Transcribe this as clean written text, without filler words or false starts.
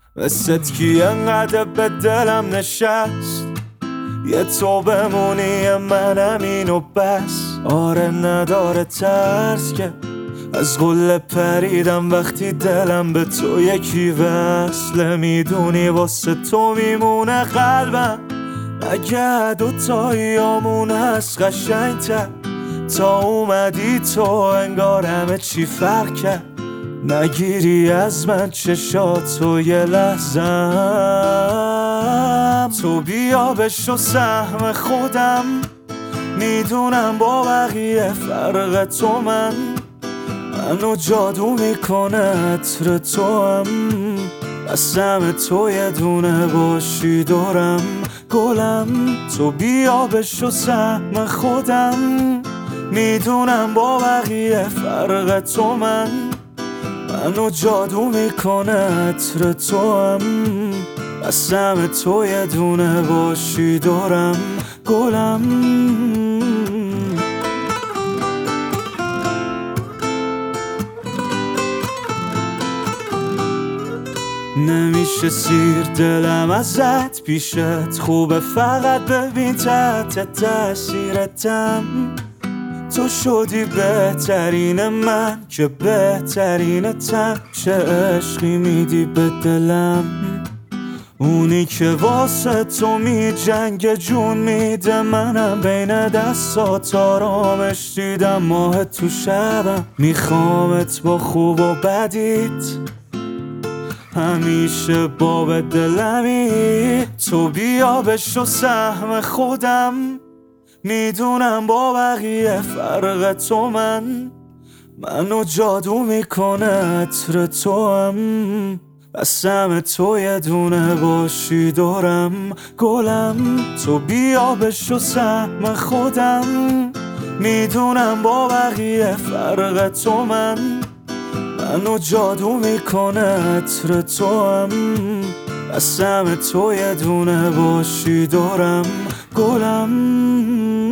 مثل کی انقدر به دلم نشست، یه تو بمونی منم اینو بس. آره نداره ترس که از قله پریدم وقتی دلم به تو یکی وصله. میدونی واسه تو میمونه قلبم، اگه دوتاییامون هست قشنگ‌تر. تا اومدی تو انگار همه چی فرق کرد. نگیری از من چشاتو یه لحظم، تو بیا بشو سهم خودم. میدونم با بقیه فرق تو منو جادو میکنه عطر تو هم. قسم تو یه دونه باشی دورم گلم، تو بیا بشو سهم خودم. میدونم با بقیه فرق تو منو جادو میکنه عطر تو هم. قسم تو یه دونه باشی دورم گلم. نمیشه سیر دلم ازت پیشت، خوبه فقط ببین تحت تاثیرتم. تو شدی بهترین من که بهترینتم. چه عشقی میدی به دلم، اونی که واسه تو می جنگ جون میده. منم بین دستات آرامش دیدم، ماه تو شبم میخوامت با خوب و بدیت، همیشه باب دلمی. تو بیا بشو سهم خودم، میدونم با بقیه فرق تو منو جادو میکنه عطر تو هم. قسم تو یه دونه باشی دورم گلم، تو بیا بشو سهم خودم. میدونم با بقیه فرق تو منو جادو میکنه عطر تو هم. قسم تو یه دونه باشی دورم گلم.